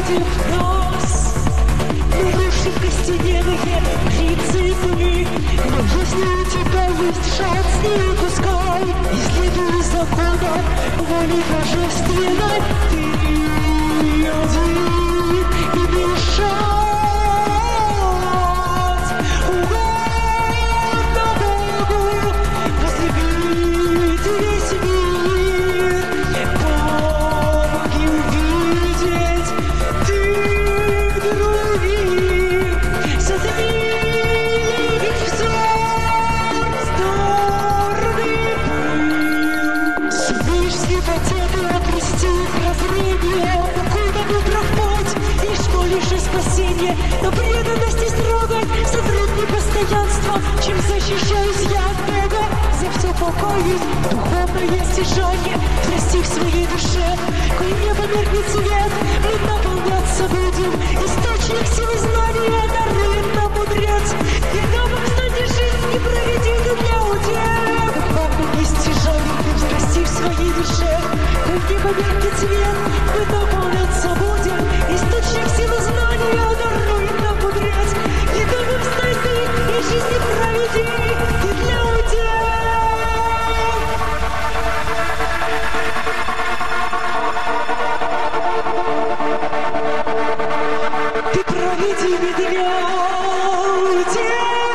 против нас. Мы рушим костяные принципы, но если у тебя есть шанс, не упускай. Исследуй закона воли божественной, ты один имеешь шанс. Но преданности строгой сотрут непостоянство. Чем защищаюсь я от Бога, за все покоюсь. Духовное стяжание расти в своей душе. Коль небо меркнет свет, мы наполняться будем. Источник силы знания дарует нам мудрец. И новым станет жизнь, не проведи ты для удел. Духовное стяжание расти в своей душе. Коль небо меркнет свет, мы наполняться будем. Источник силы знания дарует нам мудрец. И новым стай ты, и жизни проведи ты для удел. Ты проведи не для удел.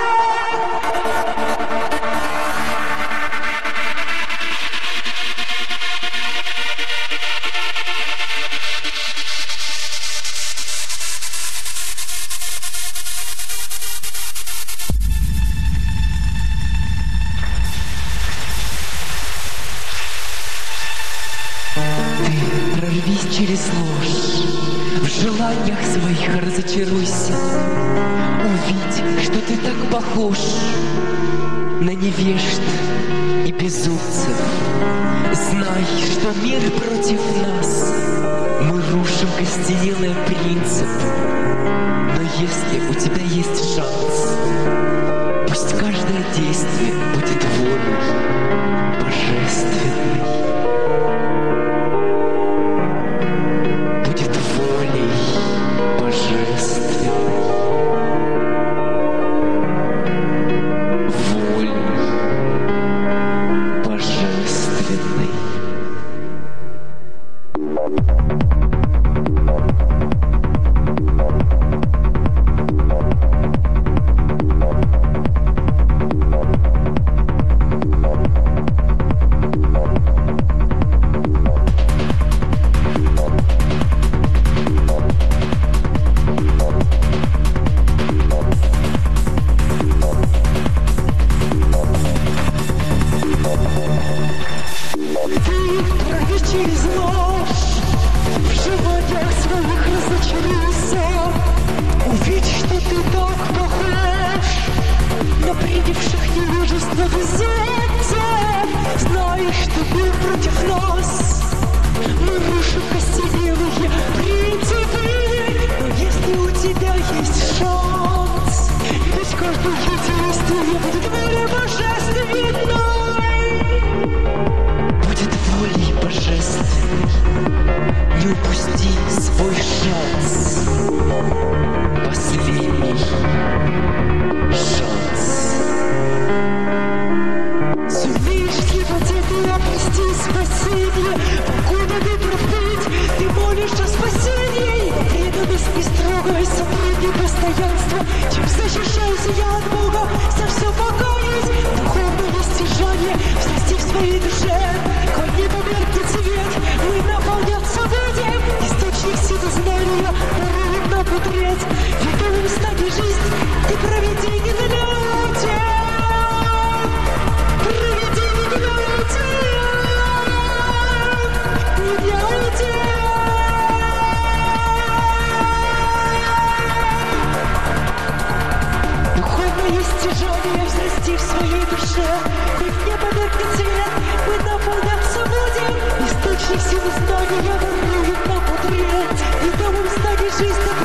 Прорвись через ложь, в желаниях своих разочаруйся. Увидь, что ты так похож на невежд и безумцев. Знай, что мир против нас, мы рушим костенелый принцип. Но если у тебя есть шанс, пусть каждое действие будет волей божественной. Чем защищаюсь я от Бога, за все покоюсь. Духовное стяжание в своей душе. Коль небо меркнет свет, мы наполняться будем. Источник силы знания дарует нам мудрец. Ведомым станет жизнь, ты проведи не для удел. Проведи не для удел. Не для удел. Стяжание взрасти в своей душе. Хоть небо меркнет свет, мы наполняться будем. Источник силы знания дарует нам мудрец. И новым станет жизнь.